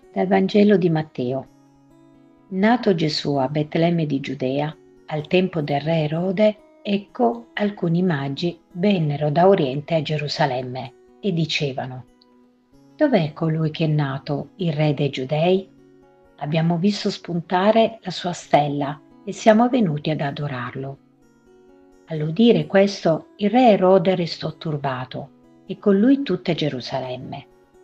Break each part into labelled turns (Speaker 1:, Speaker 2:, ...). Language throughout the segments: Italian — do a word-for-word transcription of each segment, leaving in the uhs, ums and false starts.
Speaker 1: Dal Vangelo di Matteo. Nato Gesù a Betlemme di Giudea, al tempo del re Erode, ecco alcuni magi vennero da Oriente a Gerusalemme e dicevano: Dov'è colui che è nato, il re dei Giudei? Abbiamo visto spuntare la sua stella e siamo venuti ad adorarlo. All'udire questo, il re Erode restò turbato e con lui tutta Gerusalemme.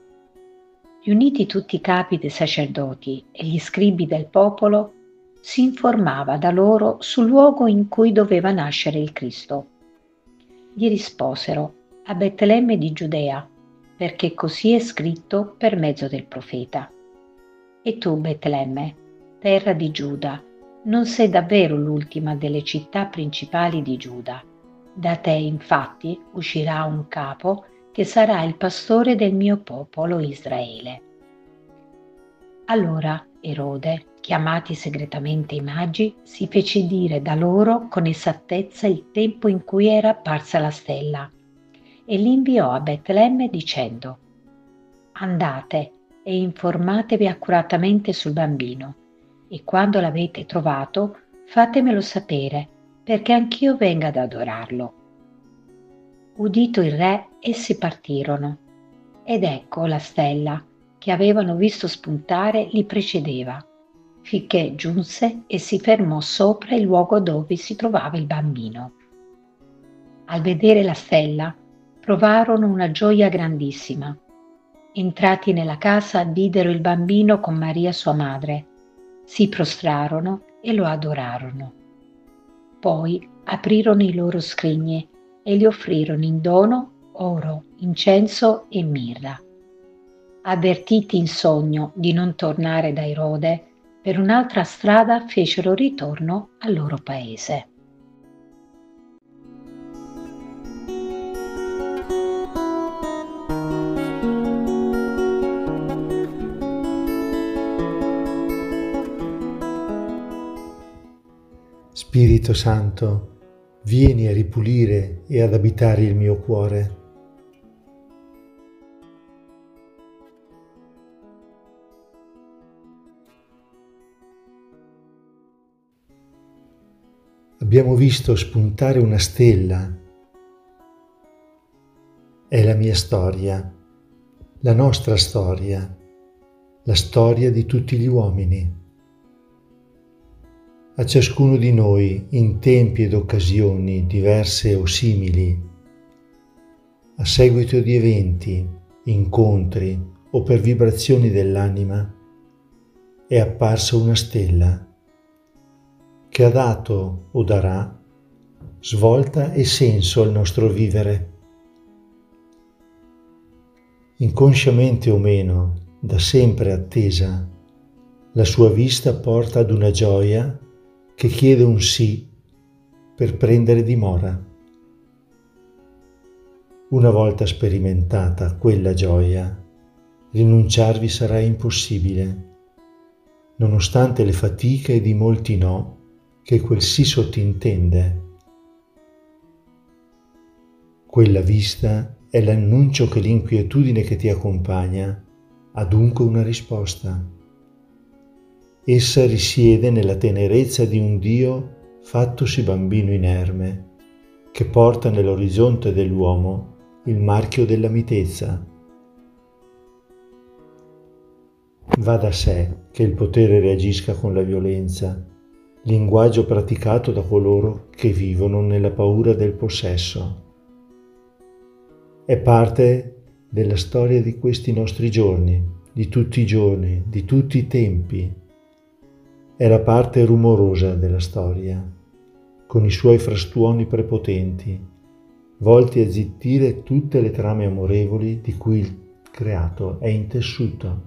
Speaker 1: Riuniti tutti i capi dei sacerdoti e gli scribi del popolo, si informava da loro sul luogo in cui doveva nascere il Cristo. Gli risposero: a Betlemme di Giudea, perché così è scritto per mezzo del profeta. E tu, Betlemme, terra di Giuda, non sei davvero l'ultima delle città principali di Giuda. Da te, infatti, uscirà un capo che sarà il pastore del mio popolo Israele. Allora Erode, chiamati segretamente i magi, si fece dire da loro con esattezza il tempo in cui era apparsa la stella e li inviò a Betlemme dicendo: Andate e informatevi accuratamente sul bambino e quando l'avete trovato fatemelo sapere perché anch'io venga ad adorarlo. Udito il re, essi partirono, ed ecco la stella che avevano visto spuntare li precedeva, finché giunse e si fermò sopra il luogo dove si trovava il bambino. Al vedere la stella, provarono una gioia grandissima. Entrati nella casa, videro il bambino con Maria sua madre, si prostrarono e lo adorarono. Poi aprirono i loro scrigni e gli offrirono in dono oro, incenso e mirra. Avvertiti in sogno di non tornare da Erode, per un'altra strada fecero ritorno al loro paese.
Speaker 2: Spirito Santo, vieni a ripulire e ad abitare il mio cuore. Abbiamo visto spuntare una stella. È la mia storia, la nostra storia, la storia di tutti gli uomini. A ciascuno di noi, in tempi ed occasioni diverse o simili, a seguito di eventi, incontri o per vibrazioni dell'anima, è apparsa una stella che ha dato o darà svolta e senso al nostro vivere. Inconsciamente o meno, da sempre attesa, la sua vista porta ad una gioia che chiede un sì per prendere dimora. Una volta sperimentata quella gioia, rinunciarvi sarà impossibile, nonostante le fatiche ed i molti no che quel sì sottintende. Quella vista è l'annuncio che l'inquietudine che ti accompagna ha dunque una risposta. Essa risiede nella tenerezza di un Dio fattosi bambino inerme, che porta nell'orizzonte dell'uomo il marchio della mitezza. Va da sé che il potere reagisca con la violenza, linguaggio praticato da coloro che vivono nella paura del possesso. È parte della storia di questi nostri giorni, di tutti i giorni, di tutti i tempi. È la parte rumorosa della storia, con i suoi frastuoni prepotenti, volti a zittire tutte le trame amorevoli di cui il creato è intessuto.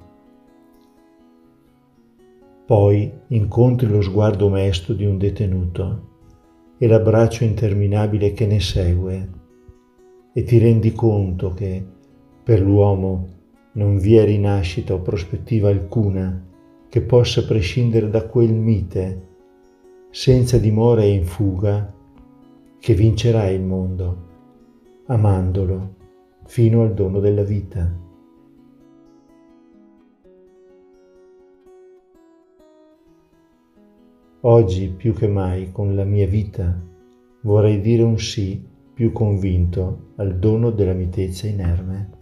Speaker 2: Poi incontri lo sguardo mesto di un detenuto e l'abbraccio interminabile che ne segue, e ti rendi conto che per l'uomo non vi è rinascita o prospettiva alcuna che possa prescindere da quel mite, senza dimora e in fuga, che vincerà il mondo, amandolo fino al dono della vita. Oggi più che mai con la mia vita vorrei dire un sì più convinto al dono della mitezza inerme.